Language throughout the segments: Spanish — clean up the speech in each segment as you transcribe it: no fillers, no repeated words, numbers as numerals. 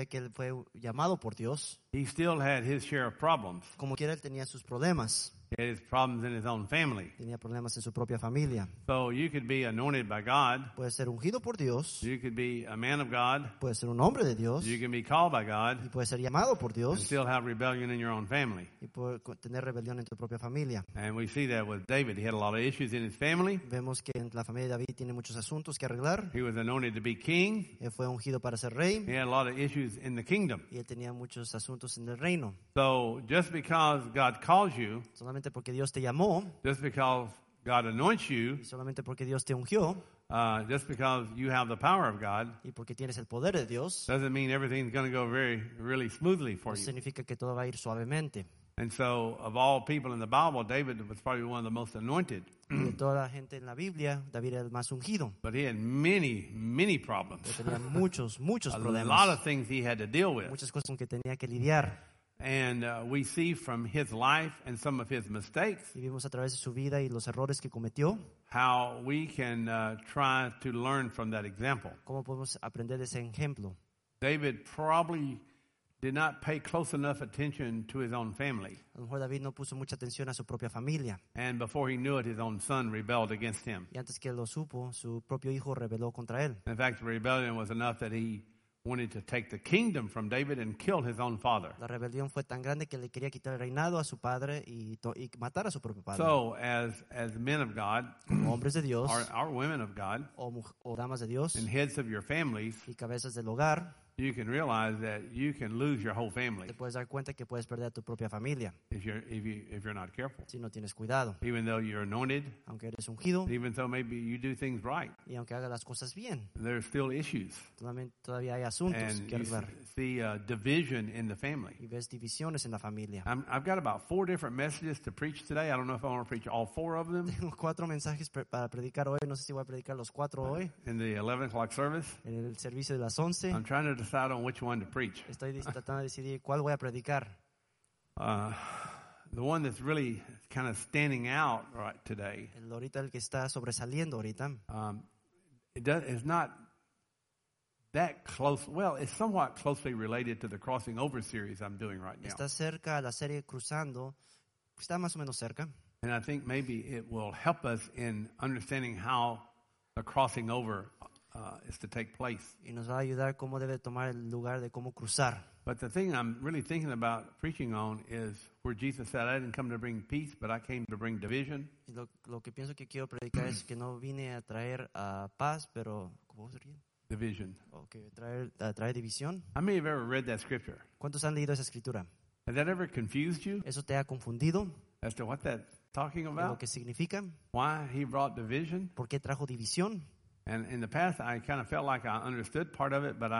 que él fue llamado por Dios, he still had his share of problems. como quiera él tenía sus problemas. He had his problems in his own family. Tenía problemas en su propia familia. So you could be anointed by God. Puede ser ungido por Dios, You could be a man of God. puede ser un hombre de Dios, You can be called by God y puede ser llamado por and Dios, still have rebellion in your own family. y puede tener rebelión en tu propia familia. And we see that with David. He had a lot of issues in his family. Vemos que en la familia de David tiene muchos asuntos que arreglar. He was anointed to be king. Él fue ungido para ser rey, He had a lot of issues in the kingdom. y él tenía muchos asuntos en el reino. So just because God calls you, Solamente porque Dios te llamó, just because God anoints you, y solamente porque Dios te ungió, just because you have the power of God, y porque tienes el poder de Dios, doesn't mean everything's going to go really smoothly for no you. significa que todo va a ir suavemente. And so, of all people in the Bible, David was probably one of the most anointed. Y de toda la gente en la Biblia, David era el más ungido. But he had many problems. Él tenía muchos A lot problemas, of things he had to deal with. muchas cosas con que tenía que lidiar. And we see from his life and some of his mistakes Y vimos a través de su vida y los errores que cometió, how we can try to learn from that example. cómo podemos aprender de ese ejemplo. David probably did not pay close enough attention to his own family. A lo mejor David no puso mucha atención a su propia familia. And before he knew it, his own son rebelled against him. Y antes que lo supo, su propio hijo rebeló contra él. In fact, the rebellion was enough that he wanted to take the kingdom from David and kill his own father. La rebelión fue tan grande que le quería quitar el reinado a su padre y matar a su propio padre. So, as men of God, Como hombres de Dios or women of God, o damas de Dios and heads of your families, y cabezas del hogar, you can realize that you can lose your whole family te puedes dar cuenta que puedes perder a tu propia familia if you're not careful. si no tienes cuidado. Even though you're anointed, Aunque eres ungido even though maybe you do things right, y aunque hagas las cosas bien, there's still issues. todavía hay asuntos And que you arreglar. see division in the family. Y ves divisiones en la familia. I've got about 4 different messages to preach today. I don't know if I want to preach all 4 of them Tengo 4 mensajes para predicar hoy. No sé si voy a predicar los 4 hoy. in the 11 o'clock service. En el servicio de las 11. I'm trying to decide on which one to preach. Estoy tratando de decidir cuál voy a predicar. The one that's really kind of standing out right today, El que está sobresaliendo ahorita. it's not that close. Well, it's somewhat closely related to the Crossing Over series I'm doing right now. Está cerca a la serie Cruzando. Está más o menos cerca. And I think maybe it will help us in understanding how the crossing over is to take place. Y nos va a ayudar cómo debe tomar el lugar de cómo cruzar. But the thing I'm really thinking about preaching on is where Jesus said, I didn't come to bring peace, but I came to bring division. Y lo que pienso que quiero predicar es que no vine a traer paz, pero ¿cómo sería? Division. Okay, a traer división. How many have ever read that scripture? ¿Cuántos han leído esa escritura? Has that ever confused you ¿Eso te ha confundido as to what that's talking de lo about? que significa? Why he brought division? ¿Por qué trajo división? And in the past, I kind of felt like I understood part of it, but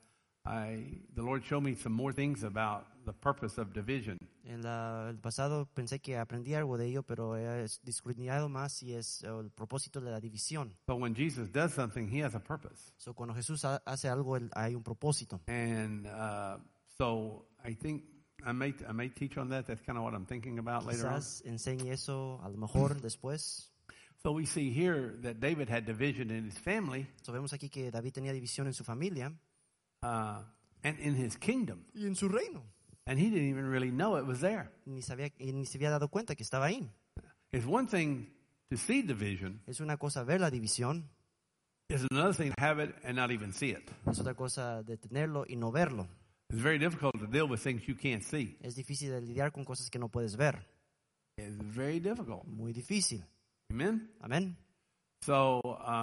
the Lord showed me some more things about the purpose of division. En el pasado pensé que aprendí algo de ello, pero he escudriñado más y es el propósito de la división. So when Jesus does something, he has a purpose. So, cuando Jesús hace algo, hay un propósito. And so I think I may teach on that. That's kind of what I'm thinking about later on. Quizás enseñe eso a lo mejor después. So we see here that David had division in his family So, vemos aquí que David tenía división en su familia and in his kingdom. y en su reino. And he didn't even really know it was there. Ni se había dado cuenta que estaba ahí. It's one thing to see division. Es una cosa ver la división, It's another thing to have it and not even see it. es otra cosa de tenerlo y no verlo. It's very difficult to deal with things you can't see. Es difícil de lidiar con cosas que no puedes ver. It's very difficult. Muy difícil. Amen? Amén. So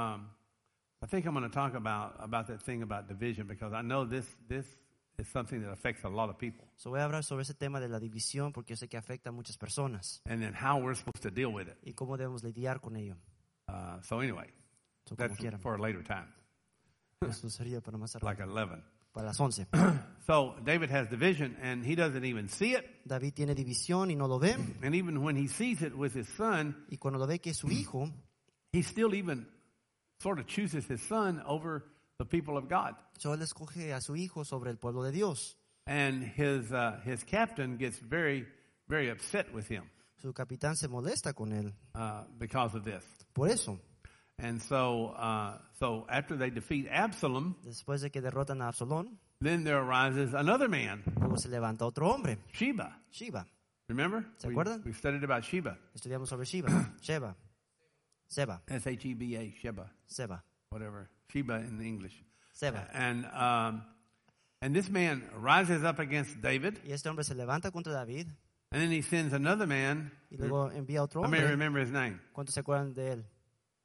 I think I'm going to talk about that thing about division because I know this is something that affects a lot of people. So, voy a hablar sobre ese tema de la división porque yo sé que afecta a muchas personas And then how we're supposed to deal with it. y cómo debemos lidiar con ello. So anyway, So, como that's quieran. for a later time, Eso sería para más like tarde, 11. para las 11. So David has division and he doesn't even see it. David tiene división y no lo ve. And even when he sees it with his son, Y cuando lo ve que es su hijo, he still even sort of chooses his son over the people of God. so él escoge a su hijo sobre el pueblo de Dios. And his captain gets very, very upset with him Su capitán se molesta con él because of this. por eso. And so after they defeat Absalom, Después de que derrotan a Absalón, Then there arises another man, Luego se levanta otro hombre, Sheba. Sheba. Remember? ¿Se acuerdan? We studied about Sheba. Estudiamos sobre Sheba. Sheba. Seba. Sheba, Sheba, Seba. whatever. Sheba in the English. Seba. And this man rises up against David, Y este hombre se levanta contra David and then he sends another man. y luego envía a otro Let me hombre. remember his name. ¿Cuántos se acuerdan de él?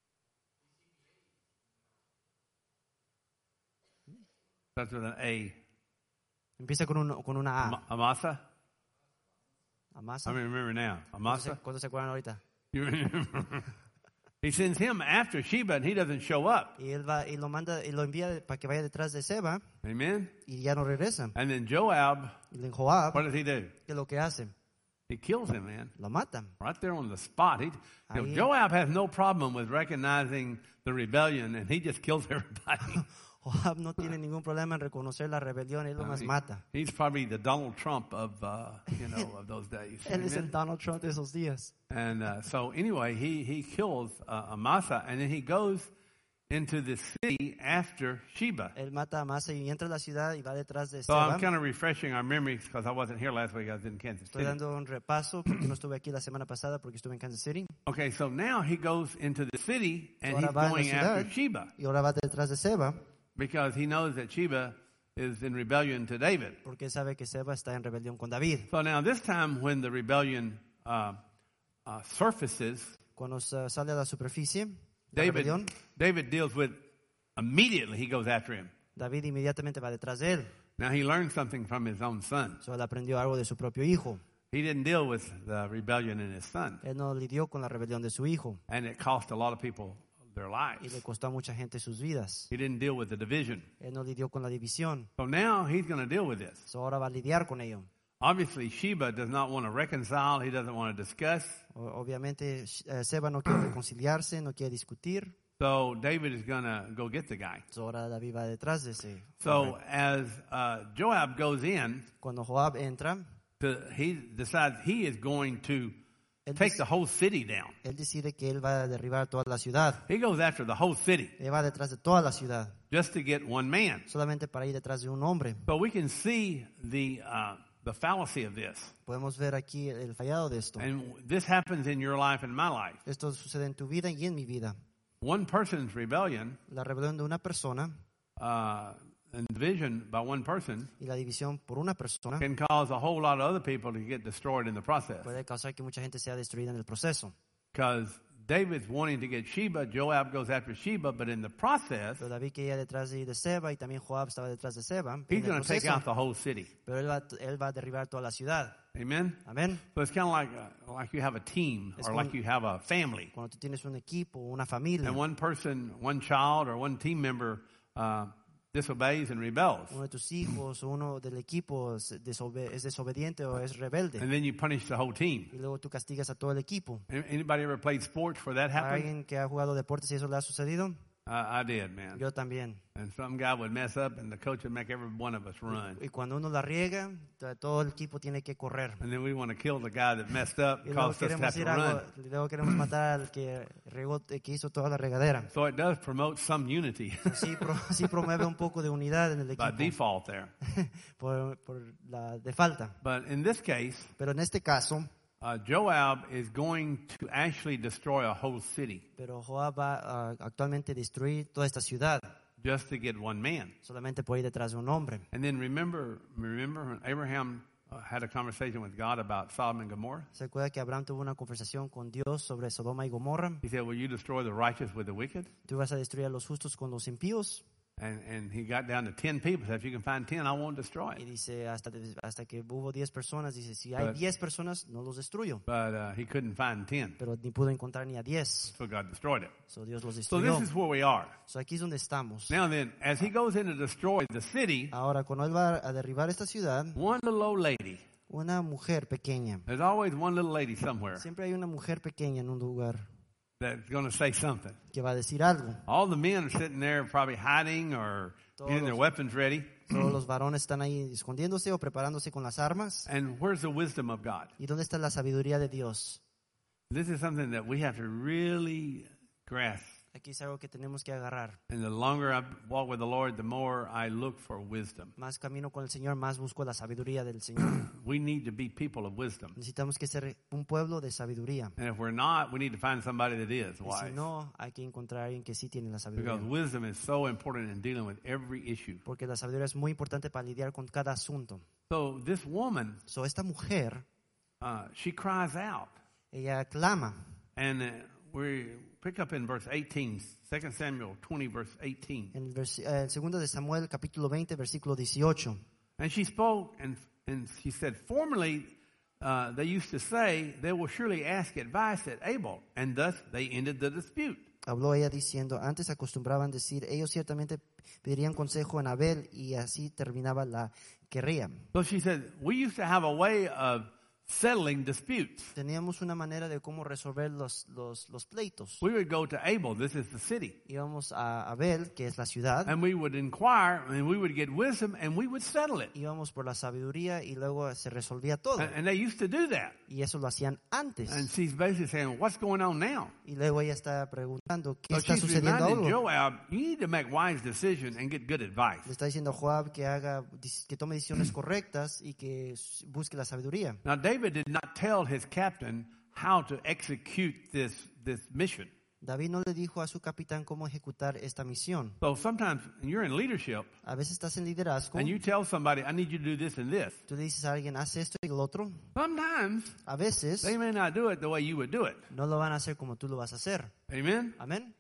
Starts with an A. Empieza con una A. Amasa? Amasa. I remember now. Amasa? ¿Cuántos se acuerdan ahorita? You remember? He sends him after Sheba, and he doesn't show up. Y él va y lo manda y lo envía para que vaya detrás de Seba Amen? y ya no regresa. And then Joab, Y en Joab, what does he do? ¿qué es lo que hace? He kills him, man. Lo matan. Right there on the spot. Ahí. Joab has no problem with recognizing the rebellion, and he just kills everybody. Joab no tiene ningún problema en reconocer la rebelión, él lo más mata. He's probably the Donald Trump of of those days. Él es el Amen? Donald Trump de esos días. And so anyway, he kills Amasa, and then he goes into the city after Sheba. Él mata a Amasa y entra a la ciudad y va detrás de So I'm Seba. kind of refreshing our memories because I wasn't here last week. I was in Kansas Estoy City. dando un repaso porque no estuve aquí la semana pasada porque estuve en Kansas City. Okay, so now he goes into the city and Ahora he's va en la going after ciudad Sheba y ahora va detrás de Seba because he knows that Sheba is in rebellion to David. porque sabe que Seba está en rebelión con David. So now this time when the rebellion surfaces, Cuando sale a la superficie, la rebelión, David deals with immediately. He goes after him. David inmediatamente va detrás de él. Now he learned something from his own son. So, él aprendió algo de su propio hijo. He didn't deal with the rebellion in his son, Él no lidió con la rebelión de su hijo and it cost a lot of people their y lives. le costó a mucha gente sus vidas. He didn't deal with the division. Él no lidió con la división. So now he's going to deal with this. So, ahora va a lidiar con ello. Obviously, Sheba does not want to reconcile. He doesn't want to discuss. Obviamente, Seba no quiere reconciliarse, no quiere discutir. So David is going to go get the guy. So, ahora David va detrás de ese. So as Joab goes in, Cuando Joab entra, he decides he is going to él, take the whole city down. él decide que él va a derribar toda la ciudad. He goes after the whole city Él va detrás de toda la ciudad, just to get one man. solamente para ir detrás de un hombre. So we can see the fallacy of this. Podemos ver aquí el fallado de esto. And this happens in your life and my life. Esto sucede en tu vida y en mi vida. One person's rebellion La rebelión de una persona and division by one person y la división por una persona can cause a whole lot of other people to get destroyed in the process. puede causar que mucha gente sea destruida en el proceso. Because David's wanting to get Sheba, Joab goes after Sheba, but in the process, Pero David quería detrás de Seba y también Joab estaba detrás de Seba. he's En el going to take proceso, out the whole city. pero él va a derribar toda la ciudad. Amen? Amén. So it's kind of like you have a team Es or como- like you have a family. Cuando tú tienes un equipo, una familia, And one person, one child, or one team member disobeys and rebels. uno de tus hijos o uno del equipo es desobediente o es rebelde. And then you punish the whole team. Y luego tú castigas a todo el equipo. Anybody ever played sports where that ¿Hay happened? alguien que ha jugado deportes y eso le ha sucedido? I did, man. Yo también. And some guy would mess up and the coach would make every one of us run. Y cuando uno la riega, todo el equipo tiene que correr. And then we want to kill the guy that messed up, Y luego caused us to have queremos to ir algo, run. y luego queremos matar al que regó, que hizo toda la regadera. So it does promote some unity Sí promueve un poco de unidad en el by equipo default there. por la de falta. But in this case, Pero en este caso, Joab is going to actually destroy a whole city pero Joab va a actualmente destruir toda esta ciudad just to get one man. solamente por ir detrás de un hombre. And then remember when Abraham had a conversation with God about Sodom and Gomorrah? ¿Se acuerda que Abraham tuvo una conversación con Dios sobre Sodoma y Gomorra? He said, will you destroy the righteous with the wicked? ¿Tú vas a destruir a los justos con los impíos? And he got down to 10 people. Said, if you can find 10, I won't destroy Y it. dice, hasta que hubo 10 personas, dice, si hay But- 10 personas, no los destruyo. But he couldn't find 10. Pero ni pudo encontrar ni a 10. So God destroyed it. So Dios los So destruyó. this is where we are. So aquí es donde estamos. Now then, as he goes in to destroy the city, Ahora, cuando él va a derribar esta ciudad, one little old lady, una mujer pequeña. there's always one little lady somewhere Siempre hay una mujer pequeña en un lugar that's going to say something. que va a decir algo. All the men are sitting there probably hiding or getting their weapons ready. Todos los varones están ahí escondiéndose o preparándose con las armas. And where's the wisdom of God? ¿Y dónde está la sabiduría de Dios? This is something that we have to really grasp Aquí es algo que tenemos que agarrar. And the longer I walk with the Lord, the more I look for wisdom. Más camino con el Señor, más busco la sabiduría del Señor. We need to be people of wisdom. Necesitamos que ser un pueblo de sabiduría. And if we're not, we need to find somebody that is Y wise. si no, hay que encontrar a alguien que sí tiene la sabiduría. Because wisdom is so important in dealing with every issue. Porque la sabiduría es muy importante para lidiar con cada asunto. So this woman, So, esta mujer, she cries out. ella clama. And we pick up in verse 18, 2 Samuel 20, verse 18. En el segundo de Samuel, capítulo 20, versículo 18. And she spoke and she said, formerly they used to say, they will surely ask advice at Abel, and thus they ended the dispute. Habló ella diciendo, antes acostumbraban decir, ellos ciertamente pedirían consejo en Abel y así terminaba la guerra. So she said, we used to have a way of settling disputes. Teníamos una manera de cómo resolver los pleitos. We would go to Abel, this is the city, Íbamos a Abel, que es la ciudad, and we would inquire, and we would get wisdom, and we would settle it. íbamos por la sabiduría y luego se resolvía todo. And they used to do that. Y eso lo hacían antes. And she's basically saying, what's going on now? Y luego ella está preguntando, ¿qué So está she's sucediendo reminding ahora? Joab, you need to make wise decisions and get good advice. Le está diciendo a Joab que tome decisiones correctas y que busque la sabiduría. Now, David did not tell his captain how to execute this mission. David no le dijo a su capitán cómo ejecutar esta misión. So sometimes you're in leadership A veces estás en liderazgo, and you tell somebody, I need you to do this and this. tú le dices a alguien, haz esto y lo otro. Sometimes A veces they may not do it the way you would do it. no lo van a hacer como tú lo vas a hacer. Amen? Amén.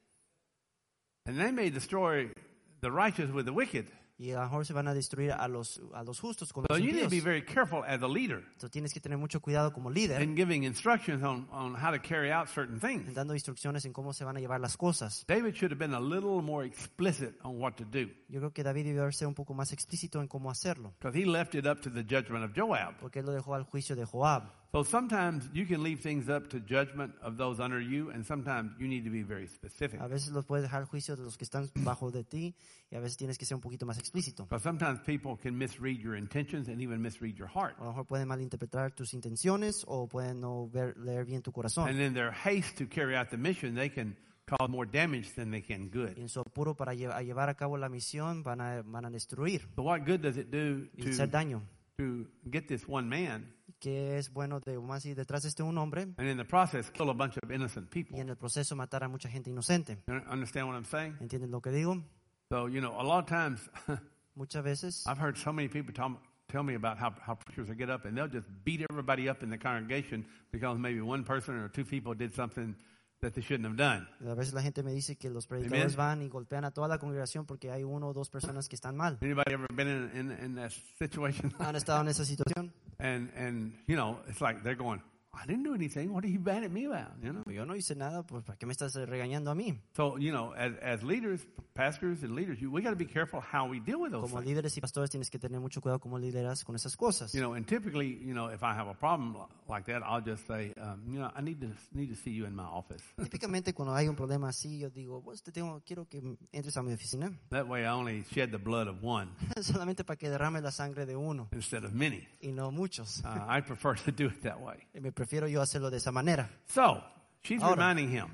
And they may destroy the righteous with the wicked. Y a lo mejor se van a destruir a los justos con So los you need to be impíos. very careful as a leader Entonces tienes que tener mucho cuidado como líder, in giving instructions on how to carry out certain things. dando instrucciones en cómo se van a llevar las cosas. David should have been a little more explicit on what to do, Yo creo que David debió haber sido un poco más explícito en cómo hacerlo, because he left it up to the judgment of Joab. porque él lo dejó al juicio de Joab. So sometimes you can leave things up to judgment of those under you, and sometimes you need to be very specific. A veces los puedes dejar al juicio de los que están bajo de ti y a veces tienes que ser un poquito más explícito. Because sometimes people can misread your intentions and even misread your heart. A lo mejor pueden malinterpretar tus intenciones o pueden no leer bien tu corazón. And in their haste to carry out the mission, they can cause more damage than they can good. Y en su apuro para llevar a cabo la misión van a destruir So what good does it do y hacer daño. to get this one man Que es bueno de más y detrás de un hombre and in the process kill a bunch of innocent people? y en el proceso matar a mucha gente inocente. You understand what I'm saying? ¿Entienden lo que digo? So, you know, a lot of times Muchas veces I've heard so many people tell me about how preachers will get up and they'll just beat everybody up in the congregation because maybe one person or two people did something that they shouldn't have done. a veces la gente me dice que los predicadores van y golpean a toda la congregación porque hay uno o dos personas que están mal. Anybody ever been in that situation? ¿Han estado en esa situación? And you know, it's like they're going, I didn't do anything. What are you mad at me about? You know. Yo no hice nada, pues ¿para qué me estás regañando a mí? So you know, as leaders, pastors, and leaders, we got to be careful how we deal with those Como things. líderes y pastores tienes que tener mucho cuidado cómo lideras con esas cosas. You know, and typically, you know, if I have a problem like that, I'll just say, you know, I need to see you in my office. Típicamente cuando hay un problema así, yo digo, pues quiero que entres a mi oficina, That way, I only shed the blood of one solamente para que derrame la sangre de uno instead of many. y no muchos. I prefer to do it that way. Y me prefiero yo hacerlo de esa manera. So she's Ahora. reminding him.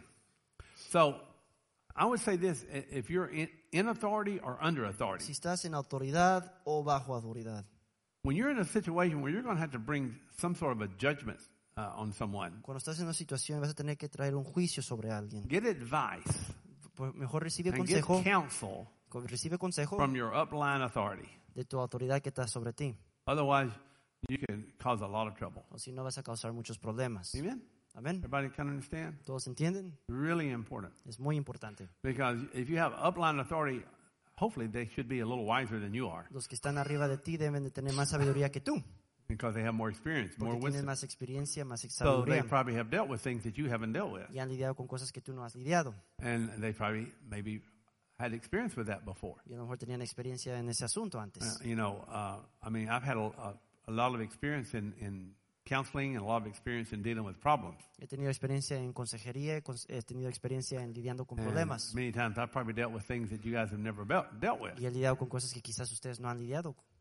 So I would say this: if you're in authority or under authority, Si estás en autoridad o bajo autoridad, when you're in a situation where you're going to have to bring some sort of a judgment on someone, cuando estás en una situación vas a tener que traer un juicio sobre alguien. get advice Pues mejor recibe and get consejo, counsel recibe consejo from your upline authority. de tu autoridad que está sobre ti, Otherwise, you can cause a lot of trouble. o si no vas a causar muchos problemas. Amen? Amén. Everybody can understand? ¿Todos entienden? Really important. Es muy importante. Because if you have upline authority, hopefully they should be a little wiser than you are. Los que están arriba de ti deben de tener más sabiduría que tú, Because they have more experience, more porque tienen wisdom. más experiencia, más So they sabiduría, probably have dealt with things that you haven't dealt with. y han lidiado con cosas que tú no has lidiado. And they probably maybe had experience with that before. Y a lo mejor tenían experiencia en ese asunto antes. You know, I mean, I've had a lot of experience in counseling and a lot of experience in dealing with problems. He tenido experiencia en consejería, he tenido experiencia en lidiando con And problemas. many times I've probably dealt with things that you guys have never dealt with. Y he lidiado con cosas que quizás ustedes no han lidiado.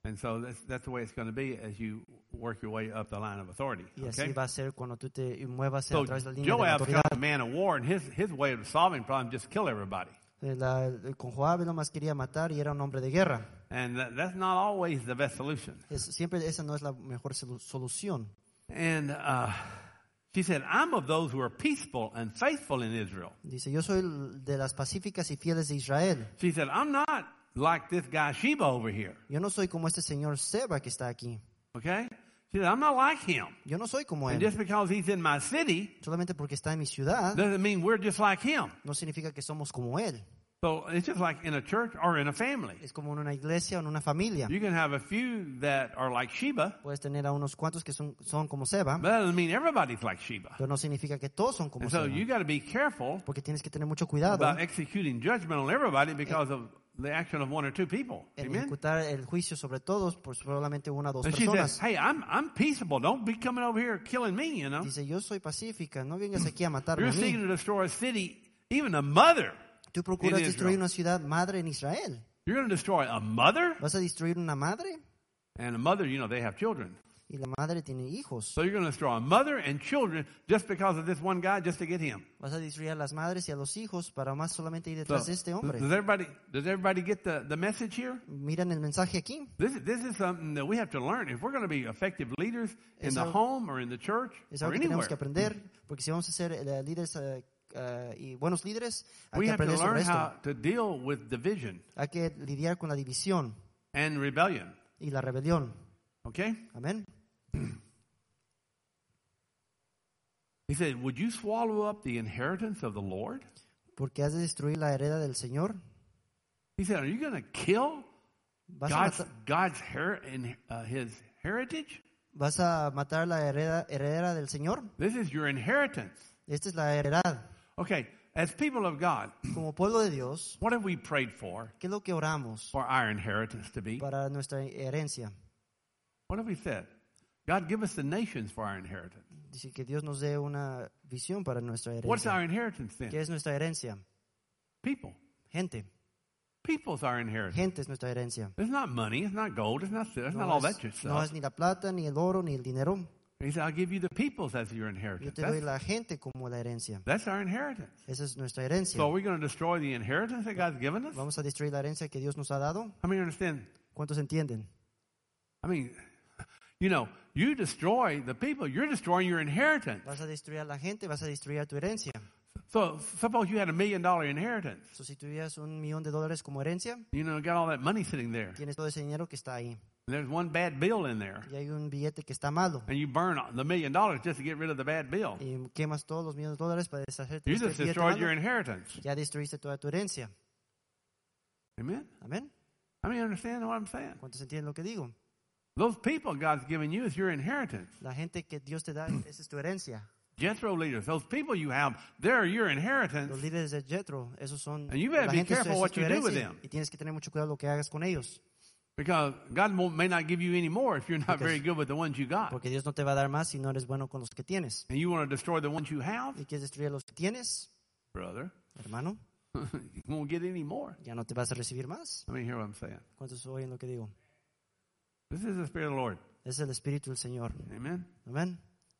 And so that's the way it's going to be as you work your way up the line of authority. Y así Okay? va a ser cuando tú te muevas a So través de la línea de la Joab's kind autoridad. of a man of war, and his way of solving problems just kill everybody. Con Joab él nomás quería matar y era un hombre de guerra. And that's not always the best solution. Siempre esa no es la mejor solución. And she said, I'm of those who are peaceful and faithful in Israel. Dice, yo soy de las pacíficas y fieles de Israel. She said, I'm not like this guy Sheba over here. Yo no soy como este señor Seba que está aquí. Okay? She said, I'm not like him. Yo no soy como And él. just because he's in my city Solamente porque está en mi ciudad doesn't mean we're just like him. no significa que somos como él. So it's just like in a church or in a family. Es como en una iglesia o en una familia. You can have a few that are like Sheba, Puedes tener a unos cuantos que son como Seba, but that doesn't mean everybody's like Sheba. pero no significa que todos son como And so Seba. you got to be careful Porque tienes que tener mucho cuidado about executing judgment on everybody because of the action of one or two people. en Amen? ejecutar el juicio sobre todos por solamente una o dos And she said, personas. hey, I'm peaceable. Don't be coming over here killing me, you know. Dice, yo soy pacífica, no vengas aquí a matarme You're a seeking mí. to destroy a city, even a mother. Tú procuras in destruir Israel. una ciudad madre en Israel. You're going to destroy a mother? ¿Vas a destruir una madre? And a mother, you know, they have children. Y la madre tiene hijos. So you're going to destroy a mother and children just because of this one guy, just to get him. Vas a destruir a las madres y a los hijos para más solamente ir So, detrás de este hombre. does everybody get the message here? Miran el mensaje aquí. This is something that we have to learn. If we're going to be effective leaders in Es the algo- home or in the church Es or algo que tenemos anywhere, que aprender, porque si vamos a ser líderes y buenos líderes, hay we que have to aprender sobre learn esto. how to deal with division Hay que lidiar con la división and rebellion. y la rebelión. Okay? Amén. He said, would you swallow up the inheritance of the Lord? Porque has de destruir la heredad del Señor. He said, are you going to kill Vas a God's his heritage? ¿Vas a matar la heredera del Señor? This is your inheritance. Esta es la heredad. Okay, as people of God, Como pueblo de Dios, what have we prayed for ¿qué es lo que oramos our inheritance to be? para nuestra herencia? What have we said? God, give us the nations for our inheritance. Dice que Dios nos dé una visión para nuestra What's herencia. our inheritance ¿Qué then? es nuestra herencia? People. Gente. People's our inheritance. Gente es nuestra herencia. It's not money. It's not gold. It's not No all es, that good no stuff. es ni la plata, ni el oro, ni el dinero. He said, I'll give you the peoples as your Yo inheritance. te doy la gente como la herencia. That's our inheritance. Esa es nuestra herencia. So are we going to destroy the inheritance that God's given us? Vamos a destruir la herencia que Dios nos ha dado. How many understand? ¿Cuántos entienden? I mean, you know, you destroy the people, you're destroying your inheritance. Vas a destruir a la gente, vas a destruir a tu herencia. So suppose you had $1 million inheritance. So, si tuvieras $1,000,000 como herencia, You know, got all that money sitting there. tienes todo ese dinero que está ahí. And there's one bad bill in there. Y hay un billete que está malo. And you burn the $1 million just to get rid of the bad bill. Y quemas todos los $1,000,000 para deshacerte de You este just billete destroyed your malo. inheritance. Ya destruiste toda tu herencia. Amen? Amén. I mean, understand what I'm saying? ¿Cuántos entienden lo que digo? Those people God's given you is your inheritance. La gente que Dios te da, esa es tu herencia. Jethro leaders, those people you have, they're your inheritance. Los líderes de Jethro, esos son And you better la be gente, careful esa es what tu you do with herencia. them. Y tienes que tener mucho cuidado lo que hagas con ellos. Because God may not give you any more if you're not Because- very good with the ones you got. Porque Dios no te va a dar más si no eres bueno con los que tienes. And you want to destroy the ones you have, Y quieres destruir a los que tienes, brother, hermano, you won't get any more. ya no te vas a recibir más. Let me hear what I'm saying. ¿Cuántos oyen lo que digo? This is the Spirit of the Lord. Es el Espíritu del Señor. Amen. Amén.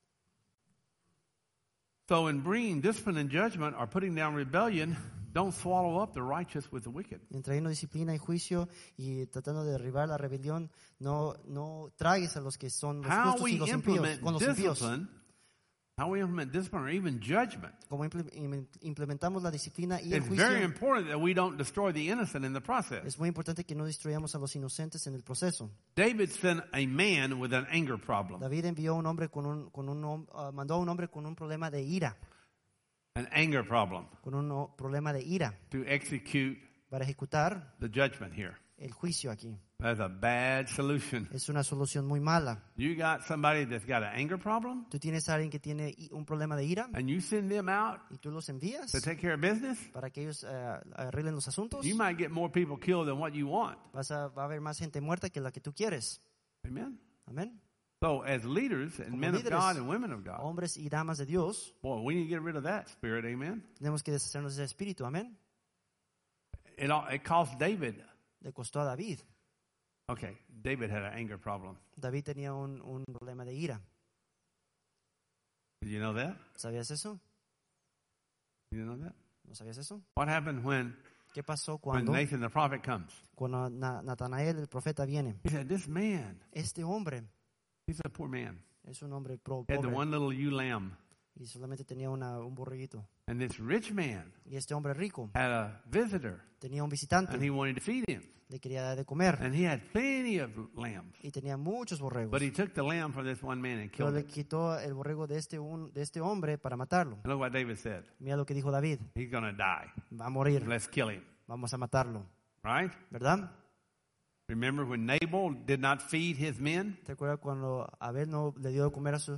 So in bringing discipline and judgment or putting down rebellion, don't swallow up the righteous with the wicked. En trayendo disciplina y juicio y tratando de derribar la rebelión, no tragues a los que son los How justos y we los impíos, implement con los impíos. discipline or even judgment. Como implementamos la disciplina y el It's very juicio, important that we don't destroy the innocent in the process. es muy importante que no destruyamos a los inocentes en el proceso. David sent a man with an anger problem, David envió a un hombre mandó a un hombre con un problema de ira, an anger problem, con un problema de ira to execute para ejecutar the judgment here. el juicio aquí. That's a bad solution. Es una solución muy mala. You got somebody that's got an anger problem, Tú tienes a alguien que tiene un problema de ira and you send them out y tú los envías to take care of business, para que ellos arreglen los asuntos. you might get more people killed than what you want. Va a haber más gente muerta que la que tú quieres. Amen? Amén. So as leaders and Como men of líderes, God and women of God, Hombres y damas de Dios, boy, we need to get rid of that spirit. Amen? tenemos que deshacernos de ese espíritu. Amén. It cost David Le costó a David Okay, David had an anger problem. David tenía un problema de ira. Did you know that? ¿Sabías eso? You didn't know that? ¿No sabías eso? What happened when ¿Qué pasó when cuando Nathan the prophet comes? Natanael el profeta viene? He said, "This man, Este hombre he's a poor man. es un hombre He had the pobre one little ewe lamb, y solamente tenía un borreguito. and this rich man Y este hombre rico had a visitor, tenía un visitante, and he wanted to feed him, le quería dar de comer and he had plenty of lambs. y tenía muchos borregos. But he took the lamb from this one man and Pero killed le it. quitó el borrego de este hombre para matarlo. And look what David said. Mira lo que dijo David: He's going to die. va a morir, Let's kill him." vamos a matarlo, Right? ¿verdad? Remember when Nabal did not feed his men? ¿Te acuerdas cuando Abel no le dio de comer a su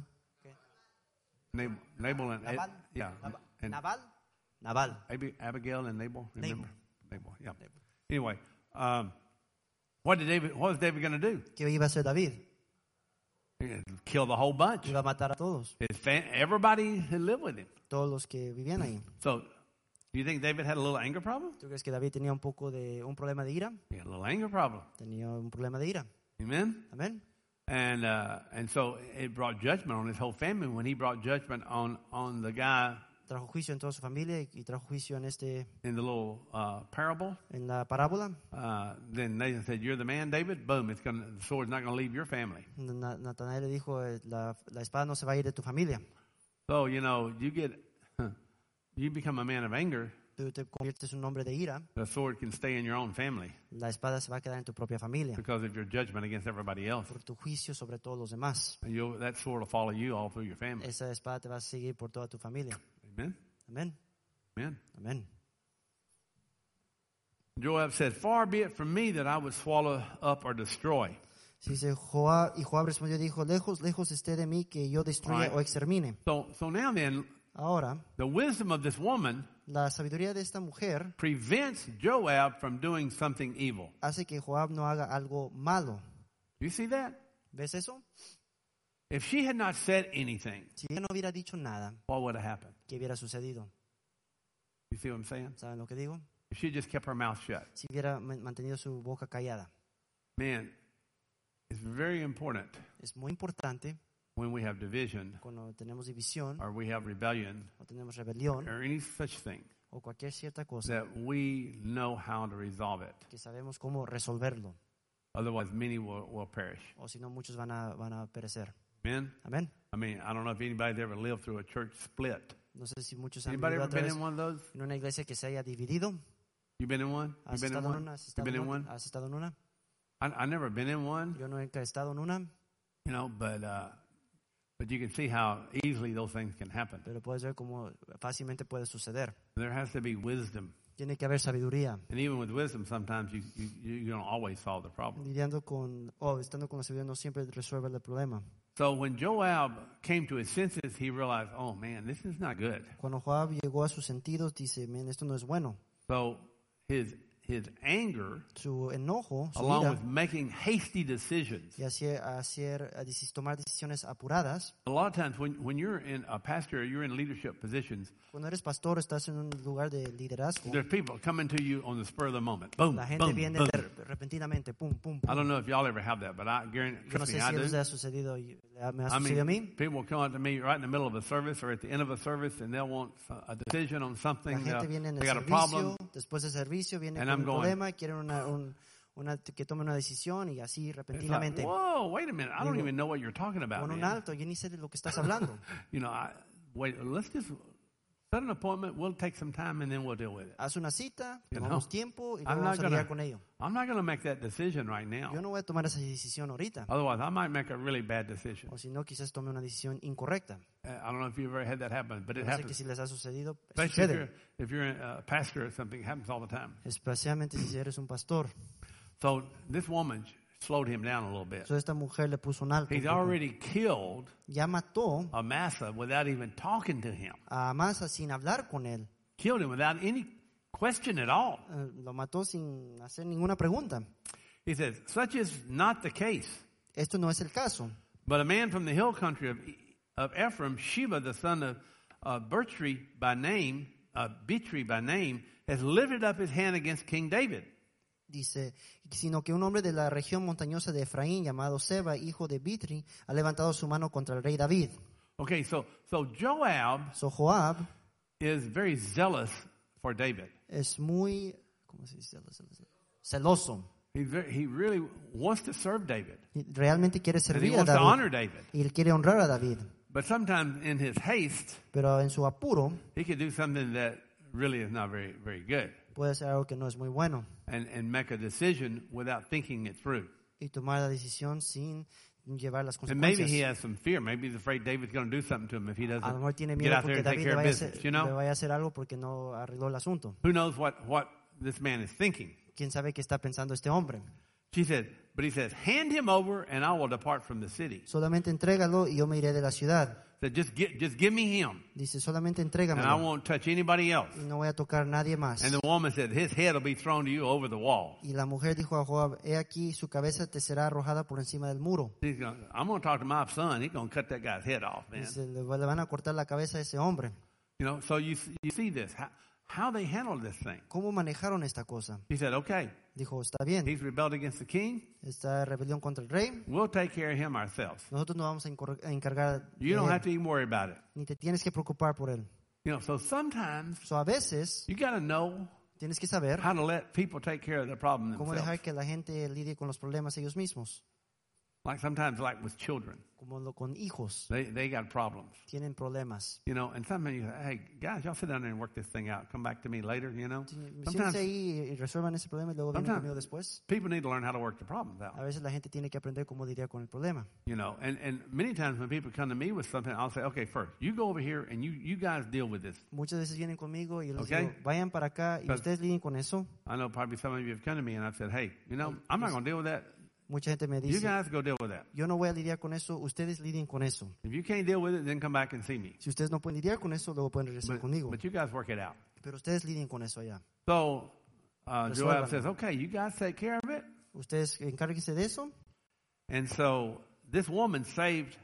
Nabal and Nabal? yeah, and Nabal? Abigail and Nabal. Remember? Nabal. Yeah. Anyway, what was David going to do? ¿Qué iba a hacer David? Kill the whole bunch. Iba a matar a todos, Everybody who lived with him. todos los que vivían ahí. So, do you think David had a little anger problem? ¿Tú crees que David tenía un problema de ira? He had a little anger problem. Tenía un problema de ira. Amen. Amén. And so it brought judgment on his whole family when he brought judgment on the guy Trajo juicio en toda su familia y trajo juicio en in the little parable. en la parábola. Then Nathan said, "You're the man, David. Boom! The sword's not going to leave your family." Natanael le dijo: la espada no se va a ir de tu familia. So you become a man of anger. Tú te conviertes en un hombre de ira. The sword can stay in your own family La espada se va a quedar en tu propia familia because of your judgment against everybody else. por tu juicio sobre todos los demás. And that sword will follow you all through your family. Esa espada te va a seguir por toda tu familia. Amen. Amén. Amen. Amén. Joab said, "Far be it from me that I would swallow up or destroy." Sí, dice Joab respondió y dijo: lejos esté de mí que yo destruya o extermine. So now then, Ahora, the wisdom of this woman la sabiduría de esta mujer prevents Joab from doing something evil. hace que Joab no haga algo malo. You see that? ¿Ves eso? If she had not said anything, Si ella no hubiera dicho nada, what would have happened? ¿qué hubiera sucedido? You see what I'm saying? ¿Saben lo que digo? If she just kept her mouth shut. Si hubiera mantenido su boca callada. Man, it's very important Es muy importante when we have division cuando tenemos división or we have rebellion o tenemos rebelión or any such thing o cualquier cierta cosa, that we know how to resolve it. que sabemos cómo resolverlo. Otherwise, many will perish. O si no, muchos van a perecer. Amen? Amén. I mean, I don't know if anybody's ever lived through a church split. No sé si muchos han Anybody vivido ever otra been vez in one of those? en una iglesia que se haya dividido. You been in one? You ¿Has been in estado en one? una? ¿Has You estado been en in una? one? ¿Has estado en una? I never been in one, Yo nunca he estado en una, you know, but you can see how easily those things can happen. pero puedes ver cómo fácilmente puede suceder. There has to be wisdom. Tiene que haber sabiduría. And even with wisdom, sometimes you don't always solve the problem. Estando con la sabiduría no siempre resuelve el problema. So when Joab came to his senses, he realized, oh man, this is not good. Cuando Joab llegó a sus sentidos, dice: "Men, esto no es bueno." So his anger, Su enojo, su along ira, with making hasty decisions. y tomar decisiones apuradas. A lot of times when you're in a pastor, or you're in leadership positions, Cuando eres pastor, estás en un lugar de liderazgo. there's people coming to you on the spur of the moment. Boom, La gente boom, viene boom. repentinamente, pum, pum, I pum. don't know if y'all ever have that, but I guarantee, Yo no trust sé me, si I les do. ha sucedido, me ha I sucedido a mí. mean, people will come up to me right in the middle of a service or at the end of a service, and they'll want a decision on La something. gente viene en el They got a problem. servicio, después del servicio viene And con I'm un going, problema, quieren que tome una decisión y así It's like, repentinamente. whoa, wait a minute. I don't Digo, even know what you're talking about, Con un man. alto, yo ni sé de lo que estás hablando. You know, wait, let's just set an appointment. We'll take some time, and then we'll deal with it. Haz una cita, You tomamos know, tiempo y I'm luego vamos a not lidiar gonna- con ello. I'm not going to make that decision right now. Yo no voy a tomar esa decisión ahorita. Otherwise, I might make a really bad decision. O si no, quizás tome una decisión incorrecta. I don't know if you've ever had that happen, but it No sé que happens. si les ha sucedido, Especially sucede. if you're a pastor or something, it happens all the time. Especialmente si eres un pastor. So this woman slowed him down a little bit. So esta mujer le puso un alto. He's already killed Ya mató Amasa without even talking to him. a Amasa sin hablar con él. Killed him without any question at all. Lo mató sin hacer ninguna pregunta. He says, such is not the case. Esto no es el caso. But a man from the hill country of Ephraim, Sheba, the son of Bichri by name, has lifted up his hand against King David. Dice, sino que un hombre de la región montañosa de Efraín, llamado Seba, hijo de Bitri, ha levantado su mano contra el rey David. Okay, so Joab So Joab is very zealous for David. es muy, ¿cómo se dice? Celoso. He really wants to serve David. Realmente quiere And he servir a wants to honor David. David. Y él quiere honrar a David. But sometimes in his haste, Pero en su apuro he could do something that really is not very, very good. puede ser algo que no es muy bueno. And make a decision without thinking it through. Y tomar la decisión sin llevar las And maybe he consecuencias. has some fear. Maybe he's afraid David's going to do something to him if he A lo doesn't mejor tiene get miedo out there porque and take David care le of vaya, a business, hacer, you le know? vaya a hacer algo porque no arregló el asunto. Who knows what this man is thinking? ¿Quién sabe qué está pensando este hombre? But he says, hand him over and I will depart from the city. Solamente entrégalo y yo me iré de la ciudad. Said, just give me him Dice, solamente and I entrégamelo won't touch anybody else. y no voy a tocar a nadie más. And the woman said, his head will be thrown to you over the wall. Y la mujer dijo a Joab, he aquí su cabeza te será arrojada por encima del muro. I'm going to talk to my son. He's going to cut that guy's head off, man. Dice, le van a cortar la cabeza a ese hombre. You know, so you see this, how they handled this thing. ¿Cómo manejaron esta cosa? He said, okay, Dijo, está bien, he's rebelled against the king. esta rebelión contra el rey, We'll take care of him ourselves. nosotros nos vamos a encargar de You don't él, have to even worry about it. ni te tienes que preocupar por él. You know, so sometimes So, a veces you got to know tienes que saber how to let people take care of their problem cómo themselves. dejar que la gente lidie con los problemas ellos mismos, Like sometimes, like with children, con hijos, they got problems. tienen problemas. You know, and sometimes you say, hey, guys, y'all sit down there and work this thing out. Come back to me later, you know. Siéntense Sometimes ahí y resuelvan ese problema y luego vienen Sometimes- conmigo después. people need to learn how to work the problems A out, veces la gente tiene que aprender cómo lidiar con el problema. you know. And many times when people come to me with something, I'll say, okay, first, you go over here and you guys deal with this. Muchas veces vienen conmigo y yo les Okay. digo, vayan para acá y But- ustedes lidien con eso. I know probably some of you have come to me and I've said, hey, you know, I'm not going to deal with that. Mucha gente me You dice, guys go deal with that. yo no voy a lidiar con eso, ustedes lidien con eso. If you can't deal with it, then come back and see me. Si ustedes no pueden lidiar con eso, luego pueden regresar conmigo. But you guys work it out. Pero ustedes lidien con eso allá. So Joab Resuélvanlo. says, okay, you guys take care of it. Ustedes encárguense de eso. And so this woman saved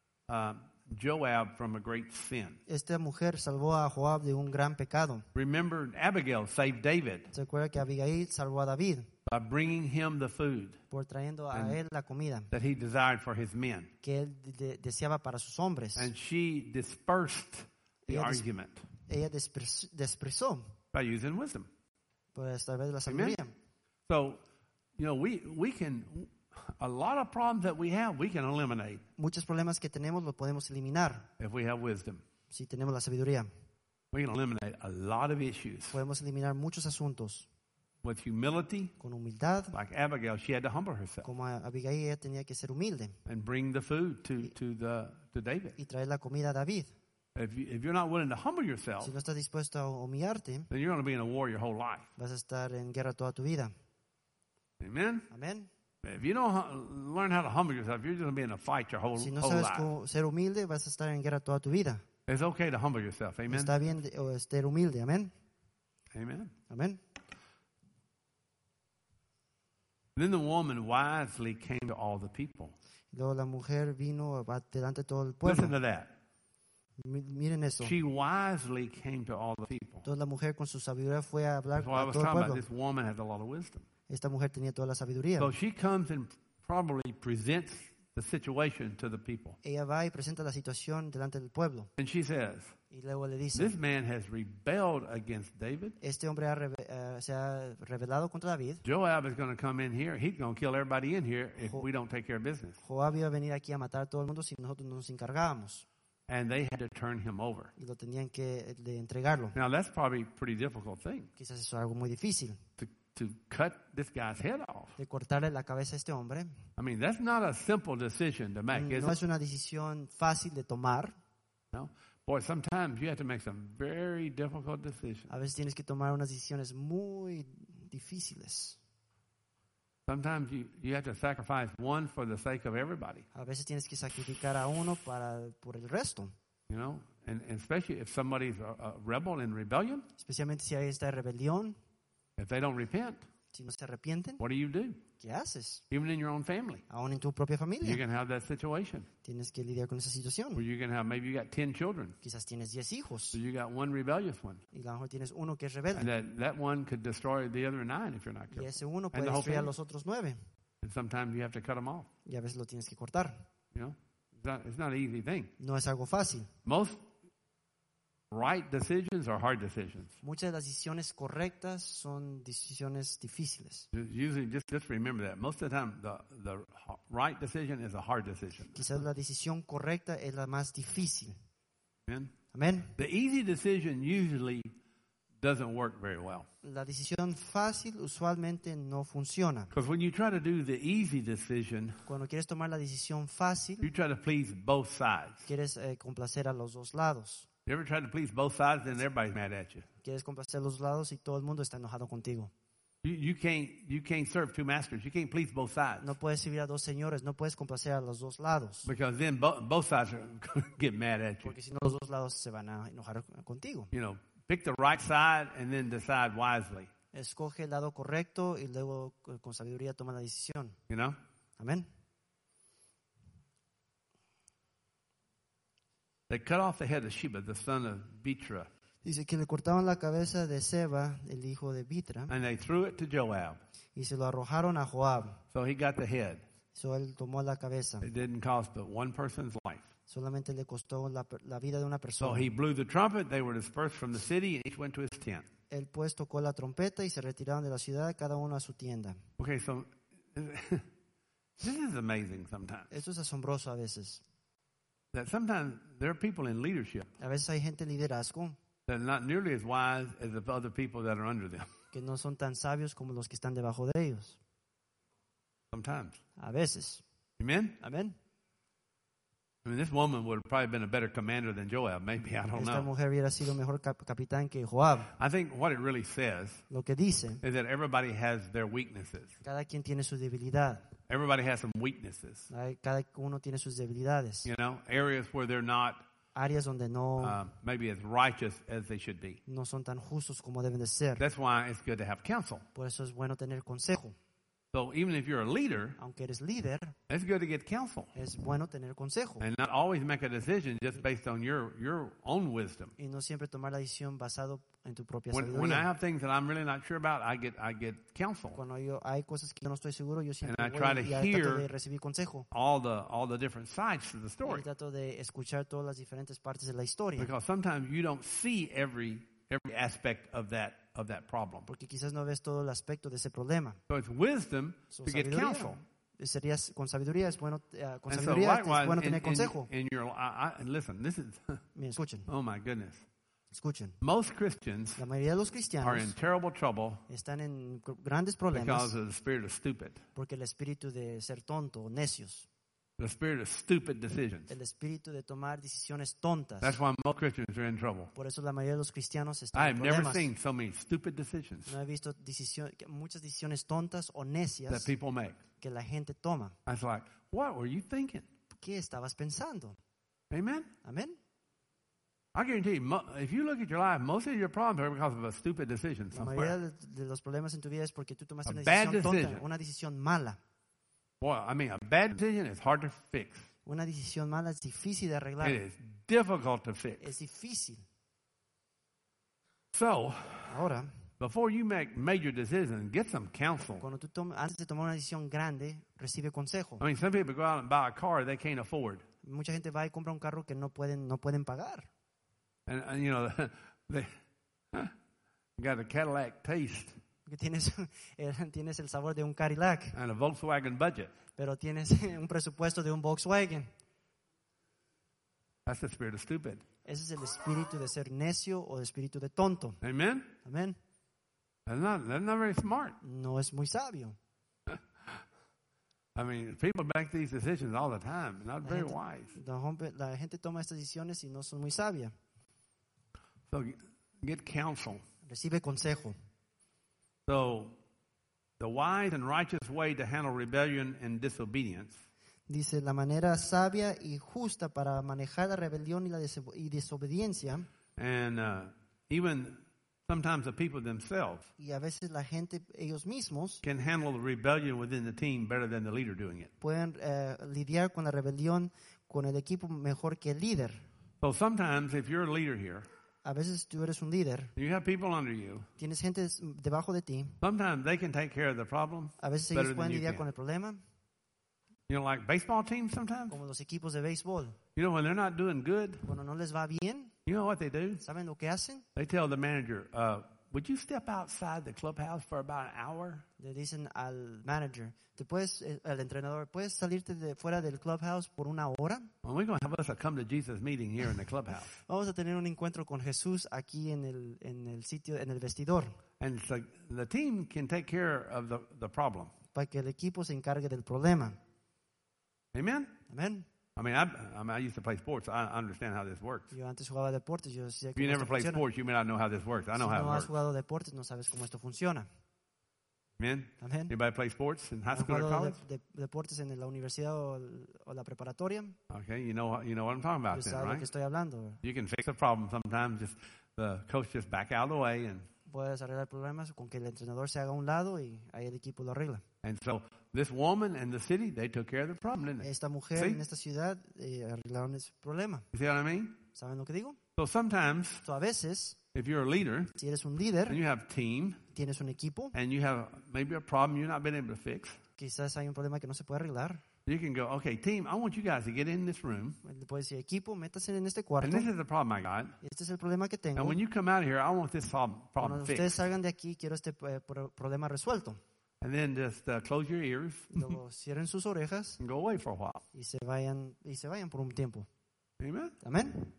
Joab from a great sin. Esta mujer salvó a Joab de un gran pecado. Remember, Abigail saved David Se acuerda que Abigail salvó a David by bringing him the food por trayendo a él la comida that he desired for his men. que él deseaba para sus hombres. And she dispersed the Ella argument Ella desprezó by using wisdom. por esta vez la Amen. sabiduría. So, you know, we can, a lot of problems that we can eliminate Muchos problemas que tenemos los podemos eliminar if we have wisdom. si tenemos la sabiduría. We can eliminate a lot of issues Podemos eliminar muchos asuntos with humility. con humildad. Like Abigail, she had to humble herself Como Abigail ella tenía que ser humilde and bring the food to David. y traer la comida a David. If you're not willing to humble yourself, Si no estás dispuesto a humillarte, then you're going to be in a war your whole life. vas a estar en guerra toda tu vida. Amen? Amén. If you don't learn how to humble yourself, you're just going to be in a fight your whole Si no life. sabes cómo ser humilde, vas a estar en guerra toda tu vida. It's okay to humble yourself. Amen? Está bien ser humilde. Amén. Amen. Amén. Then the woman wisely came to all the people. Luego la mujer vino delante de todo el Listen pueblo. to that. Miren eso. She wisely came to all the people. Entonces la mujer con su sabiduría fue a hablar That's what I a was todo el talking about. pueblo. This woman has a lot of wisdom. Esta mujer tenía toda la sabiduría. So she comes and probably presents the situation to the people. Ella va y presenta la situación delante del pueblo. And she says, Y luego le dice, this man has rebelled against David. este hombre se ha rebelado contra David. Joab is going to come in here. He's going to kill everybody in here if we don't take care of business. Joab iba a venir aquí a matar a todo el mundo si nosotros no nos encargábamos. And they had to turn him over. Y lo tenían que entregarlo. Now, that's probably a pretty difficult thing, Quizás eso es algo muy difícil. to cut this guy's head off. De cortarle la cabeza a este hombre. I mean, that's not a simple decision to make, is No it? es una decisión fácil de tomar. No? Boy, sometimes you have to make some very difficult decisions. A veces tienes que tomar unas decisiones muy difíciles. Sometimes you have to sacrifice one for the sake of everybody, A veces tienes que sacrificar a uno por el resto. you know? And especially if somebody's a rebel in rebellion, Especialmente si hay esta rebelión. if they don't repent, Si no se arrepienten, what do? ¿qué haces? Even in your own family, Aún en tu propia you familia can have that situation tienes que lidiar con esa where situación. you can have, maybe you got 10 children, Quizás tienes 10 hijos so you got one rebellious one. y a lo mejor tienes uno que es And rebelde. that one could destroy the other 9 if you're not Y careful. ese uno And puede the whole destruir a family. los otros 9. And sometimes you have to cut them off. Y a veces lo tienes que cortar. You know, it's not an easy thing. No es algo fácil. Most right decisions are hard decisions. Muchas de las decisiones correctas son decisiones difíciles. Usually, just remember that. Most of the time, the right decision is a hard decision. Quizás la decisión correcta es la más difícil. Amen? Amén. The easy decision usually doesn't work very well. La decisión fácil usualmente no funciona. Because when you try to do the easy decision, Cuando quieres tomar la decisión fácil, you try to please both sides. quieres complacer a los dos lados. You ever try to please both sides, then everybody's mad at you. Quieres complacer a los lados y todo el mundo está enojado contigo. You can't serve two masters. You can't please both sides. No puedes servir a dos señores, no puedes complacer a los dos lados. Because then both sides are going to get mad at you. Porque si no, los dos lados se van a enojar contigo. You know, pick the right side and then decide wisely. Escoge el lado correcto y luego con sabiduría toma la decisión. You know? Amén. They cut off the head of Sheba, the son of Bitra, Dice que le cortaban la cabeza de Seba, el hijo de Bitra, and they threw it to Joab. y se lo arrojaron a Joab. So he got the head. So él tomó la cabeza. It didn't cost but one person's life. Solamente le costó la vida de una So persona. he blew the trumpet. They were dispersed from the city, and each went to his tent. Él pues tocó la trompeta y se retiraron de la ciudad, cada uno a su tienda. Okay, so this is amazing sometimes. Esto es asombroso a veces. That sometimes there are people in leadership A veces hay gente en liderazgo that are not nearly as wise as the other people that are under them. que no son tan sabios como los que están debajo de ellos. Sometimes. A veces. Amen? Amén. I mean, this woman would have probably been a better commander than Joab. Maybe, I don't Esta know. mujer hubiera sido mejor capitán que Joab. I think what it really says Lo que dice, is that everybody has their weaknesses. cada quien tiene su debilidad. Everybody has some weaknesses. Cada uno tiene sus debilidades. You know, areas where they're not Áreas donde maybe as righteous as they should be. no son tan justos como deben de ser. That's why it's good to have counsel. Por eso es bueno tener consejo. So even if you're a leader, Aunque eres líder, it's good to get counsel es bueno tener consejo. and not always make a decision just based on your own wisdom. Y no siempre tomar la decisión basado en tu propia When I sabiduría. have things that I'm really not sure about, I get counsel. Cuando hay cosas que yo no estoy seguro, yo siempre And I voy try to y trato hear de recibir consejo. all the different sides to the Y story. trato de escuchar todas las diferentes partes de la historia. Because sometimes you don't see every aspect of that problem. Porque quizás no ves todo el aspecto de ese problema. So it's wisdom So, to get sabiduría. counsel. Con sabiduría es bueno, con And so sabiduría likewise, es bueno tener consejo. and listen, this is, Miren, escuchen, oh my goodness. escuchen. Most Christians La mayoría de los are in cristianos terrible trouble están en grandes problemas because of the spirit of stupid. porque el espíritu de ser tonto, necios, The spirit of stupid decisions. el espíritu de tomar decisiones tontas. That's why most Christians are in trouble. Por eso la mayoría de los cristianos I están have en never problemas. seen so many stupid decisions No he visto muchas decisiones tontas o that necias people make. que la gente toma. I was like, what were you thinking? ¿Qué estabas pensando? Amen? Amén. I guarantee you, if you look at your life, most of your problems are because of a stupid decision La mayoría somewhere. de los problemas en tu vida es porque tú tomaste A una bad decisión tonta, decision. una decisión mala. Boy, I mean, a bad decision is hard to fix. Una decisión mala es difícil de arreglar. It is difficult to fix. Es difícil. So, Ahora, before you make major decisions, get some counsel. cuando antes de tomar una decisión grande, recibe consejo. I mean, some people go out and buy a car they can't afford. Mucha gente va y compra un carro que no pueden pagar. And you know, they got a Cadillac taste Porque tienes el sabor de un Cadillac, and a Volkswagen budget. pero tienes un presupuesto de un Volkswagen. That's the spirit of stupid. Ese es el espíritu de ser necio o el espíritu de tonto. Amen? Amén. They're not very smart. No es muy sabio. I mean, people make these decisions all the time, not very wise. La gente toma estas decisiones y no son muy sabias. So get counsel. Recibe consejo. So the wise and righteous way to handle rebellion and disobedience Dice, la manera sabia y justa para manejar la rebelión y la desobediencia, and even Sometimes the people themselves Y a veces la gente, ellos mismos, can handle the rebellion within the team better than the leader doing it. pueden lidiar con la rebelión con el equipo mejor que el líder. So sometimes if you're a leader here, A veces tú eres un líder, you have people under you, tienes gente debajo de ti. sometimes they can take care of the problem A veces better ellos than pueden you lidiar con can. el problema, You know, like baseball teams sometimes, como los equipos de béisbol. you know, when they're not doing good, Cuando no les va bien, you know what they do? ¿saben lo que hacen? They tell the manager, would you step outside the clubhouse for about an hour? Le dicen al manager, al entrenador, ¿puedes salirte de fuera del clubhouse por una hora? Well, we're going to have us a come to Jesus meeting here in the clubhouse. Vamos a tener un encuentro con Jesús aquí en el sitio, en el vestidor, And so the team can take care of the problem. para que el equipo se encargue del problema. Amen? Amén. I mean, I used to play sports. I understand how this works. Yo antes jugaba deportes, yo sé If you cómo never esto played funciona. sports, you may not know how this works. I know Si how it no has works. jugado deportes, no sabes cómo esto funciona. Amen? Amén. Anybody play sports in high ¿Han school or jugado college? deportes en la universidad o la preparatoria? Okay, you know what I'm talking about Pues then, sabe lo que right? estoy hablando. You can fix a problem sometimes. Just the coach just back out of the way, Puedes arreglar problemas con que el entrenador se haga a un lado y ahí el equipo lo arregla. and so this woman and the city, they took care of the problem, didn't they? Esta mujer Sí. en esta ciudad arreglaron ese problema. You see what I mean? ¿Saben lo que digo? So sometimes, So, a veces, if you're a leader si eres un and líder, you have team tienes un equipo, and you have maybe a problem you're not been able to fix, quizás hay un problema que no se puede arreglar. you can go, okay, team, I want you guys to get in this room, Le puedes decir, equipo, métase en este and cuarto. this is the problem I got. Este es el problema que tengo. And when you come out of here, I want this problem Cuando ustedes fixed. salgan de aquí, quiero este problema resuelto. And then just close your ears Luego cierren sus orejas and go away for a while. y se vayan por un tiempo. Amen? Amén.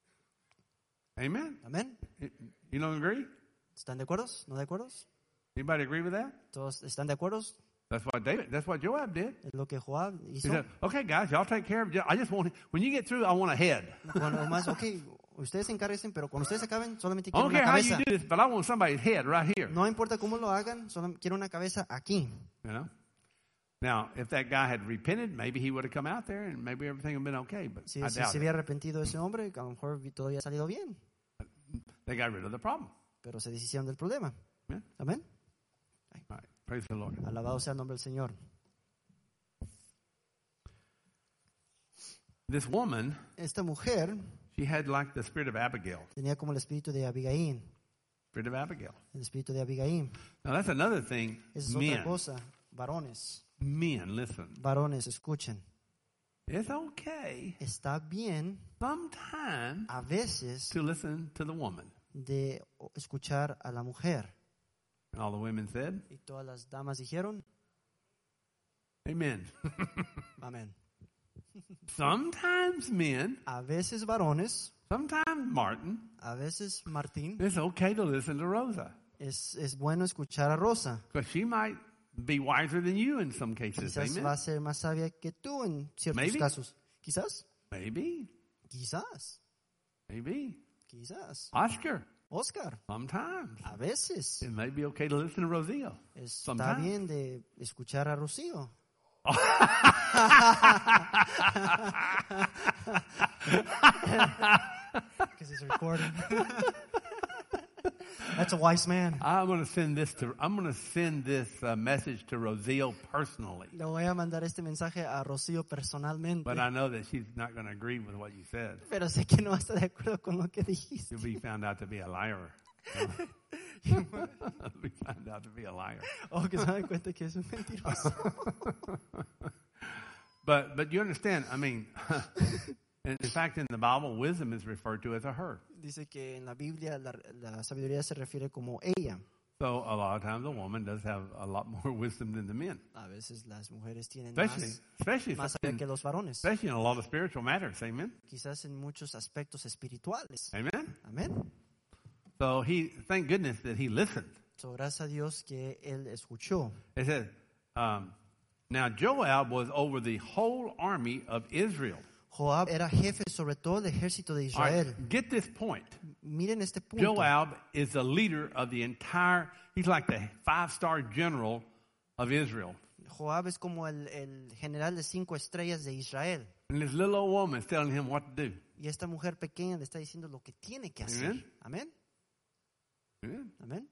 Amen? Amén. You don't agree? ¿Están de acuerdo? ¿No de acuerdo? Anybody agree with that? ¿Todos están de acuerdo? That's what Joab did. Es lo que Joab He hizo. said, okay, guys, y'all take care of it. I just want, when you get through, I want a head. Cuando más, ok, ustedes encárguense, pero cuando ustedes acaben, solamente I quiero don't una care how you cabeza. do this, but I want somebody's head right here. No importa cómo lo hagan, solo quiero una cabeza aquí. You know? Now, if that guy had repented, maybe he would have come out there and maybe everything would have been okay, but Si I se doubt it. había arrepentido ese hombre, a lo mejor todo había salido bien, They got rid of the problem. pero se deshicieron del problema. Amen? Amén. All right. Praise the Lord. Alabado sea el nombre del Señor. This woman, Esta mujer she had like the spirit of Abigail. tenía como el espíritu de Abigail. Spirit of Abigail. El espíritu de Abigail. Now, that's another thing. Esa es otra Men, cosa. Varones, listen. varones, escuchen. It's okay Está bien sometimes a veces to listen to the woman. de escuchar a la mujer. And all the women said, Y todas las damas dijeron, amen. amén. Sometimes men, A veces varones, sometimes Martin, a veces Martín, it's okay to listen to Rosa. es bueno escuchar a Rosa. Because she might be wiser than you in some cases. Quizás va Amen. a ser más sabia que tú en ciertos Maybe. casos. Quizás, Maybe. quizás, Maybe. quizás. Oscar, Oscar, sometimes. a veces It may be okay to listen to Rosillo. está Sometimes. bien de escuchar a Rocío. Because it's recording. That's a wise man. I'm going to send this message to Rosillo personally. Le voy a mandar este mensaje a Rocío personalmente. But I know that she's not going to agree with what you said. Pero sé que no está de acuerdo con lo que dijiste. You'll be found out to be a liar. You'll be found out to be a liar. O que se dan cuenta que es un mentiroso. But you understand, I mean, in fact, in the Bible, wisdom is referred to as a her. Dice que en la Biblia la sabiduría se refiere como ella. So a lot of times a woman does have a lot more wisdom than the men. A veces las mujeres tienen Especially más sabiduría que los varones. especially in a lot of spiritual matters. Amen? Quizás en muchos aspectos espirituales. Amen? Amén. So thank goodness that he listened. So, gracias a Dios que él escuchó. It says, now Joab was over the whole army of Israel. Joab era jefe sobre todo el ejército de All right, Israel. get this point. Miren este punto. Joab is the leader of the entire, he's like the 5-star general of Israel. Joab es como el general de 5 estrellas de Israel. And this little old woman is telling him what to do. Y esta mujer pequeña le está diciendo lo que tiene que hacer. Amen. Amén. Amen. Amén.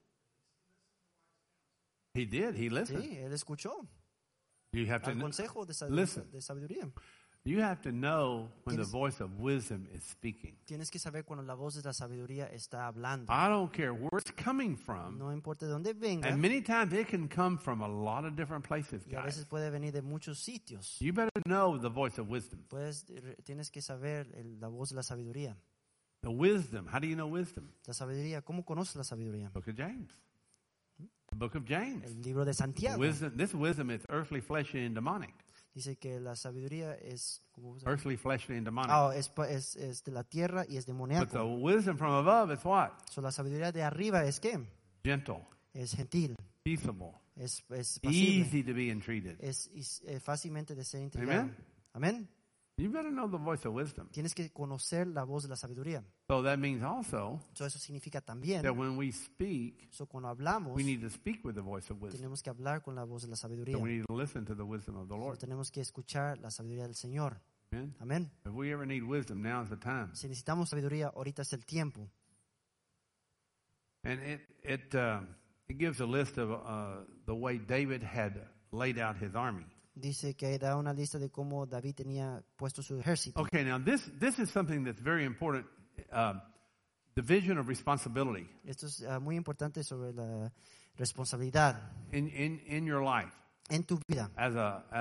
He did. He listened. Sí, él escuchó You have to al consejo de listen. sabiduría. You have to know when the Tienes- voice of wisdom is speaking. Tienes que saber cuando la voz de la sabiduría está hablando. I don't care where it's coming from. No importa de dónde venga. And many times it can come from a lot of different places, Y a guys. veces puede venir de muchos sitios. You better know the voice of wisdom. Tienes que saber la voz de la sabiduría. The wisdom. How do you know wisdom? La sabiduría, ¿cómo conoces la sabiduría? Book of James. The book of James. El libro de Santiago Wisdom. This wisdom is earthly, fleshly, and demonic. dice que la sabiduría es, ¿cómo se llama? Earthly, fleshly, and demonic. Es de la tierra y es But the demoníaco. wisdom from above is what? So, la sabiduría de arriba es ¿qué? Gentle, Es gentil, peaceable, es pasible, easy to be entreated. es fácilmente de ser intrigado. Amen. Amén. You better know the voice of wisdom. Tienes que conocer la voz de la sabiduría. So that means also So, eso significa también, that when we speak, so, cuando hablamos, we need to speak with the voice of wisdom. tenemos que hablar con la voz de la sabiduría. So we need to listen to the wisdom of the So, Lord. tenemos que escuchar la sabiduría del Señor. Amen. Amén. If we ever need wisdom, now is the time. Si necesitamos sabiduría, ahorita es el tiempo. And it gives a list of the way David had laid out his army. Dice que da una lista de cómo David tenía puesto su ejército. Okay, now this is something that's very important. Division of responsibility Esto es muy importante sobre la responsabilidad in your life en tu vida. as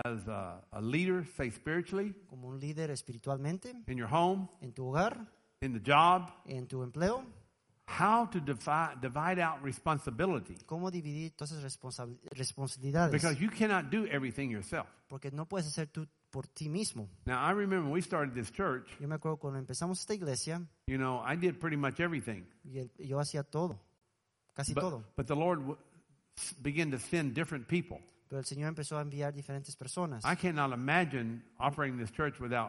a leader, say spiritually, Como un líder espiritualmente, in your home, en tu hogar, in the job. en tu empleo. How to divide out responsibility, Cómo dividir todas esas responsabilidades. because you cannot do everything yourself. Porque no puedes hacer tú por ti mismo. Now I remember when we started this church, Yo me acuerdo cuando empezamos esta iglesia, you know, I did pretty much everything. y yo hacía todo. Casi todo. But the Lord began to send different people. Pero el Señor empezó a enviar diferentes personas. I cannot imagine operating this church without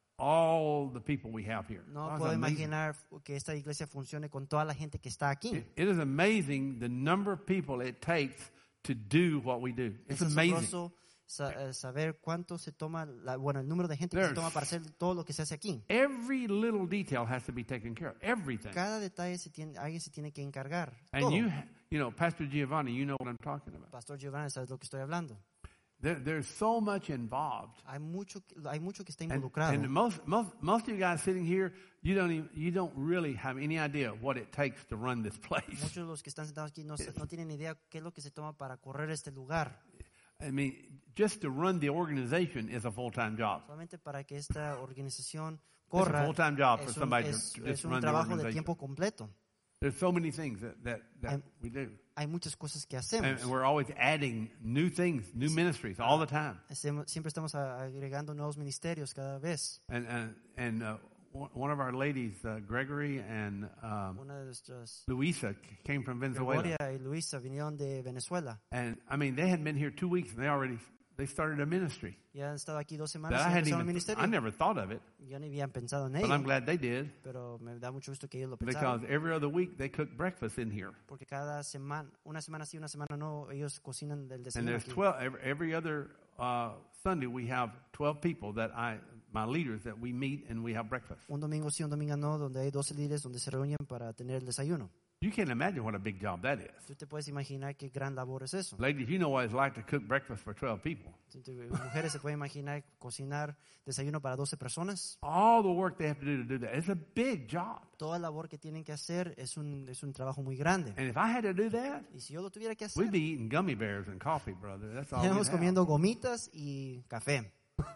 all the people we have here. No That's puedo amazing. imaginar que esta iglesia funcione con toda la gente que está aquí. It is amazing the number of people it takes to do what we do. It's Es amazing. asombroso saber cuánto se toma, el número de gente que se toma para hacer todo lo que se hace aquí. Every little detail has to be taken care of. Everything. Cada detalle alguien se tiene que encargar. And Todo. you know, Pastor Giovanni, you know what I'm talking about. Pastor Giovanni, ¿sabes lo que estoy hablando? There's so much involved. Hay mucho que está And involucrado. most of you guys sitting here, you don't really have any idea what it takes to run this place. Muchos de los que están sentados aquí no tienen idea qué es lo que se toma para correr este lugar. I mean, just to run the organization is a full-time job. Solamente para que esta organización It's a corra full-time job for es somebody es to just un run the trabajo de organization. tiempo completo. There's so many things that And- we do. Hay muchas cosas que And hacemos. we're always adding new things, new ministries all the time. Siempre estamos agregando nuevos ministerios cada vez. And one of our ladies, Gregory and Una de nuestras Luisa, came from Venezuela. Gregoria y Luisa vinieron de Venezuela. And I mean, they had been here 2 weeks, and they started a ministry Ya han estado aquí 2 that semanas I y hadn't empezaron el even, ministerio. I never thought of it, Ya ni habían pensado en but I'm ello, glad they did, pero me da mucho gusto que ellos lo pensaron. because every other week they cook breakfast in here. Porque cada semana, una semana sí, una semana no, ellos cocinan del And desayuno there's aquí. 12, every other Sunday we have 12 people my leaders that we meet and we have breakfast. Un domingo sí, un domingo no, donde hay 12 líderes donde se reúnen para tener el desayuno. You can't imagine what a big job that is. Tú te puedes imaginar qué gran labor es eso. Ladies, you know what it's like to cook breakfast for 12 people. Mujeres se pueden imaginar cocinar desayuno para 12 personas. All the work they have to do that. It's a big job. Toda la labor que tienen que hacer es un trabajo muy grande. And if I had to do that, Y si yo lo tuviera que we'd hacer, be eating gummy bears and coffee, brother. That's all we'd estaríamos have. comiendo gomitas y café.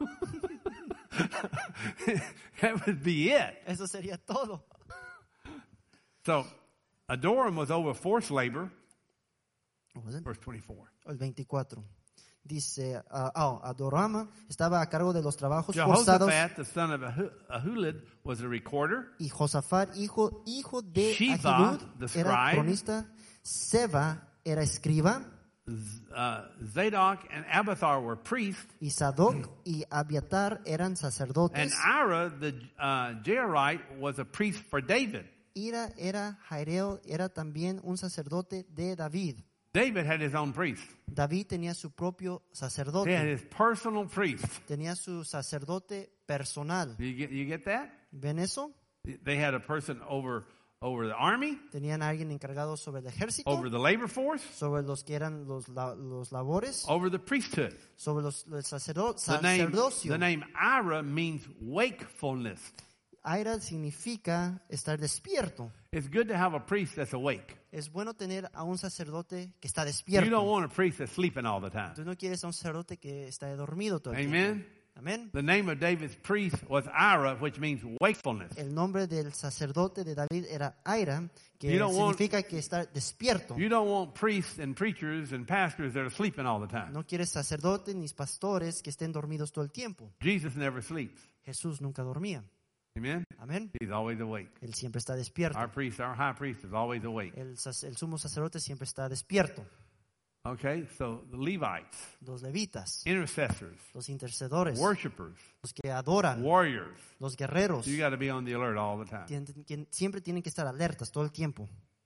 That would be it. Eso sería todo. So, Adoram was over forced labor, What was it? verse 24. El 24. Dice, Adorama estaba a cargo de los trabajos forzados. Jehoshaphat, the son of Ahulid, was a recorder. Y Josafat, hijo de Sheba, Ahilud, the era scribe. cronista. Seba era escriba. Zadok and Abiathar were priests. Y Sadoc y Abiatar eran And sacerdotes. Ira, the Jairite, was a priest for David. Ira era Jaireo, era también un sacerdote de David. David had his own priest. David tenía su propio He had sacerdote. his personal priest. Tenía su sacerdote personal. You get that? ¿Ven eso? They had a person over over the army, tenían a alguien encargado sobre el ejército, over the labor force, sobre los que eran los labores, over the priesthood. sobre el The sacerdocio. name Ira means wakefulness. Aira significa estar despierto. It's good to have a priest that's awake. Es bueno tener a un sacerdote que está You don't despierto. want a priest that's sleeping all the time. Tú no quieres a un sacerdote que está dormido todo el Amen. tiempo. Amén. The name of David's priest was Ira, which means wakefulness. El nombre del sacerdote de David era Aira, que You don't want- significa que está despierto. You don't want priests and preachers and pastors that are sleeping all the time. No quieres sacerdotes ni pastores que estén dormidos todo el tiempo. Jesus never sleeps. Jesús nunca dormía. Amen. Amén. He's always awake. Él siempre está despierto. Our priest, our high priest, is always awake. El sumo sacerdote siempre está despierto. Okay, so the Levites, Los levitas, intercessors, los intercedores, worshipers, los que adoran, warriors. los guerreros, You got to be on the alert all the time. siempre tienen que estar alertas todo el tiempo.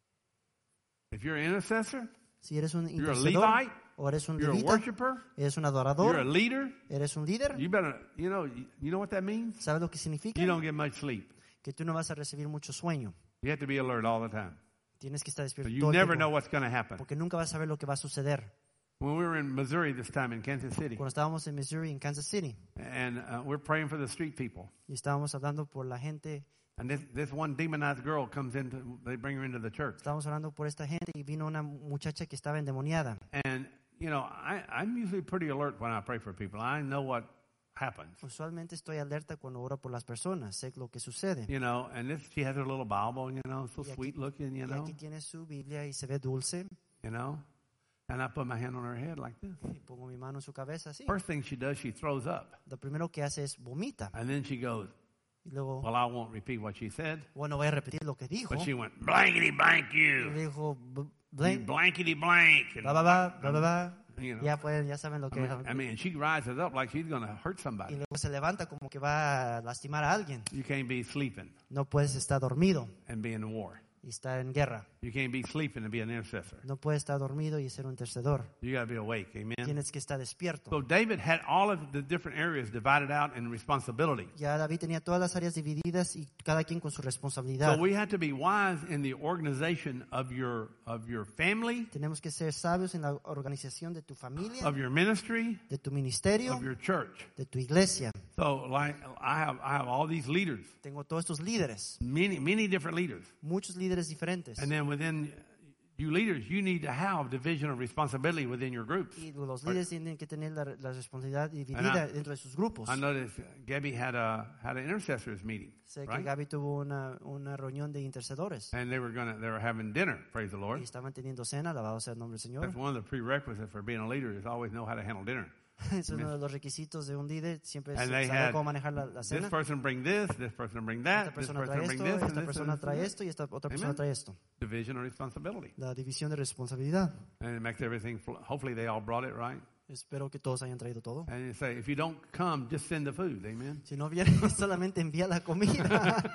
If you're an intercessor, Si eres un you're a intercedor Levite, o eres un you're a levita, worshiper, eres un you're a adorador, leader, eres un líder, you better, you know what that means? ¿sabes lo que significa? You don't get much sleep. Que tú no vas a recibir mucho sueño. You have to be alert all the time. Tienes que estar So despierto you todo el never tiempo, know what's going to happen. porque nunca vas a saber lo que va a suceder. When we were in Missouri this time in Kansas City, Cuando estábamos en Missouri, en Kansas City, and we're praying for the street people. y estábamos hablando por la gente, And this one demonized girl comes into, they bring her into the church. estábamos hablando por esta gente y vino una muchacha que estaba endemoniada. And, you know, I'm usually pretty alert when I pray for people. I know what happens. Usualmente estoy alerta cuando oro por las personas, sé lo que sucede. You know, and she has her little Bible, you know, so Y aquí- sweet looking, you Y know, aquí tiene su Biblia y se ve dulce. you know. And I put my hand on her head like this. Y pongo mi mano en su cabeza así. First thing she does, she throws up. Lo primero que hace es vomita. And then she goes, Y luego, well, I won't repeat what she said. bueno, voy a repetir lo que dijo. But she went, blankety blank Y you. dijo, You blank, blankety blank. And, bla, bla, bla, bla, bla, bla. you know, Ya saben lo que I mean, she rises up like she's going to hurt Y somebody. luego se levanta como que va a lastimar a alguien. You can't be sleeping No puedes estar dormido and be in war. y estar en guerra. You can't be sleeping and be an intercessor. No puedes estar dormido y ser un intercedor. You got to be awake. Amen. Tienes que estar despierto. So David had all of the different areas divided out in responsibility. Ya David tenía todas las áreas divididas y cada quien con su responsabilidad. So we have to be wise in the organization of your family, Tenemos que ser sabios en la organización de tu familia, of your ministry, de tu ministerio, of your church. de tu iglesia. So like I have all these leaders, Tengo todos estos líderes, many different leaders. muchos líderes diferentes. And then within you leaders, you need to have division of responsibility within your groups. Y los líderes tienen que tener la responsabilidad dividida dentro de sus grupos. I noticed Gabby had an intercessors meeting, Sé que right? Gaby tuvo una reunión de intercedores And they were having dinner, praise the Lord. y estaban teniendo cena, alabado sea el nombre del Señor. That's one of the prerequisites for being a leader is always know how to handle dinner. Es uno de los requisitos de un líder, siempre And they saber had cómo manejar la this cena. person bring this person bring Esta that, this persona person trae bring esto, this, and esta this, persona and trae this. esto y esta otra persona Amen. trae esto. Division of responsibility. La división de responsabilidad. And it makes everything, hopefully they all brought it, right? Espero que todos hayan traído todo. And you say, if you don't come, just send the food, amen? Si no vienen, solamente envía la comida.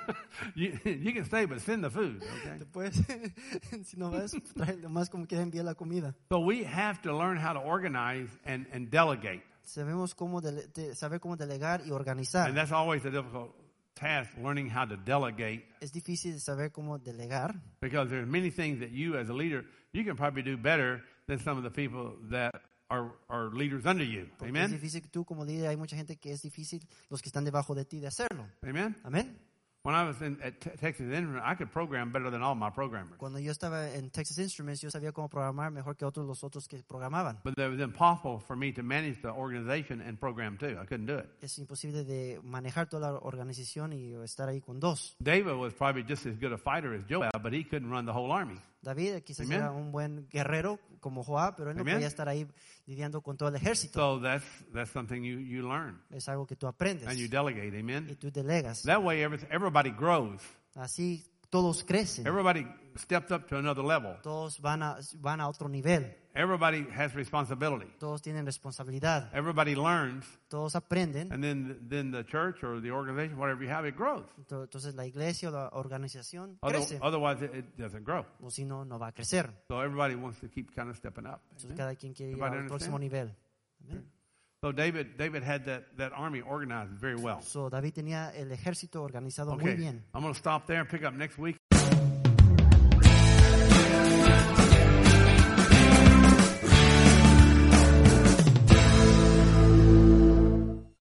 You can stay, but send the food, okay? Después, si no vas, trae más como quiera envía la comida. So we have to learn how to organize and delegate. Sabemos cómo saber cómo delegar y organizar. And that's always a difficult task, learning how to delegate, Es difícil saber cómo delegar, because there's many things that you as a leader, you can probably do better than some of the people that are leaders under you. porque es Amen? difícil que tú como líder, hay mucha gente que es difícil los que están debajo de ti de hacerlo. Amen? Amén. When I was at Texas Instruments, I could program better than all my programmers. Cuando yo estaba en Texas Instruments, yo sabía cómo programar mejor que los otros que programaban. But it was impossible for me to manage the organization and program too. I couldn't do it. Es imposible de manejar toda la organización y estar ahí con dos. David was probably just as good a fighter as Joab, but he couldn't run the whole army. David quizás Amen. era un buen guerrero como Joab, pero él no Amen. podía estar ahí lidiando con todo el ejército. So that's something you learn Es algo que tú aprendes and you delegate. y Amen. tú delegas. That way everybody grows. Así todos crecen, Everybody stepped up to another level. todos van a otro nivel, Everybody has responsibility. todos tienen responsabilidad, Everybody learns, todos aprenden. and then the church or the organization, whatever you have, it grows. Entonces la iglesia o la organización crece, Otherwise, it doesn't grow. o si no, no va a crecer. So everybody wants to keep kind of stepping up. Entonces Amen. cada quien quiere ir Everybody al próximo nivel. Amén. So David had that army organized very well. So, David tenía el ejército organizado muy Okay, bien. I'm going to stop there and pick up next week.